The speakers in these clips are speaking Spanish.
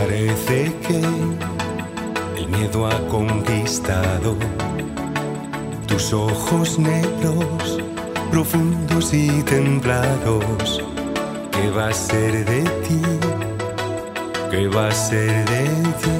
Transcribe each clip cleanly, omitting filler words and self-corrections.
Parece que el miedo ha conquistado tus ojos negros, profundos y templados. ¿Qué va a ser de ti? ¿Qué va a ser de ti?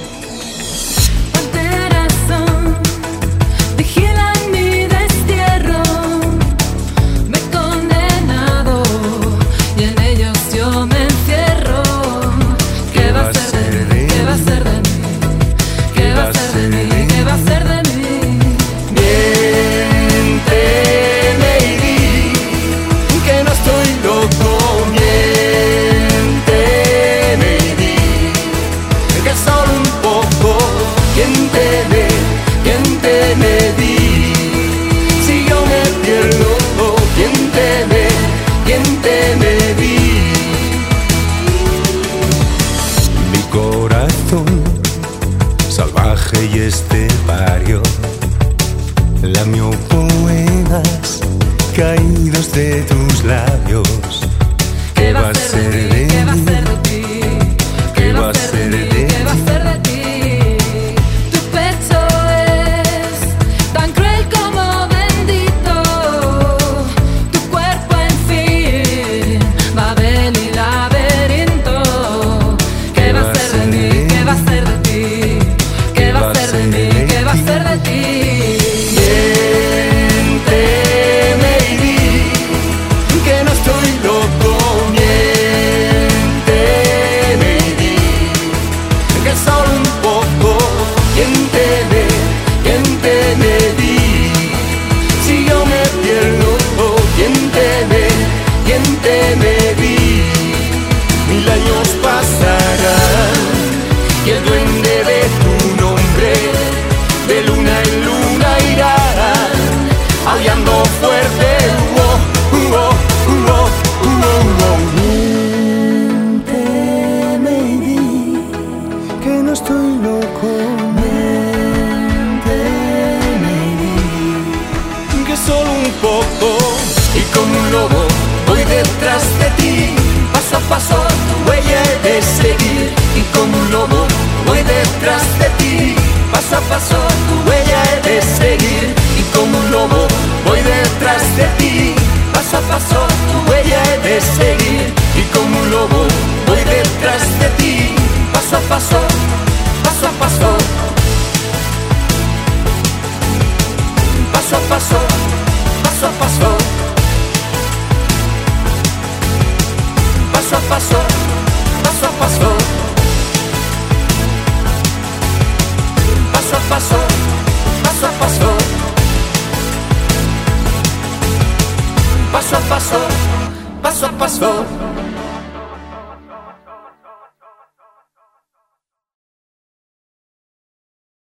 Salvaje y estepario, lamió poemas caídos de tus labios. ¿Qué va a ser de ti? ¿Qué va a ser de ti? ¿Qué va a ser de ti? Tu pecho es tan cruel como bendito, tu cuerpo en fin, Babel y laberinto. ¿Qué va a ser de mí? ¿Qué va a ser de ti? ¿Qué va a ser de mí? ¿Qué va a ser de ti? Miénteme y di que no estoy loco. Miénteme y di que solo un poco. Miénteme, miénteme, di si yo me pierdo. Miénteme, miénteme, di 1000 años pasarán y el duende de tu nombre de luna en luna irá aullando fuerte. Miénteme y di que no estoy loco. Miénteme y di que solo un poco. Y como un lobo voy detrás de ti, paso a paso tu huella he de seguir. Y como un lobo voy detrás de ti, paso a paso tu huella he de seguir. Y como un lobo voy detrás de ti, paso a paso tu huella he de seguir. Y como un lobo voy detrás de ti, paso a paso, paso a paso, paso a paso, paso a paso, paso a paso, paso a paso, paso a paso, paso a paso, paso a paso, paso a paso.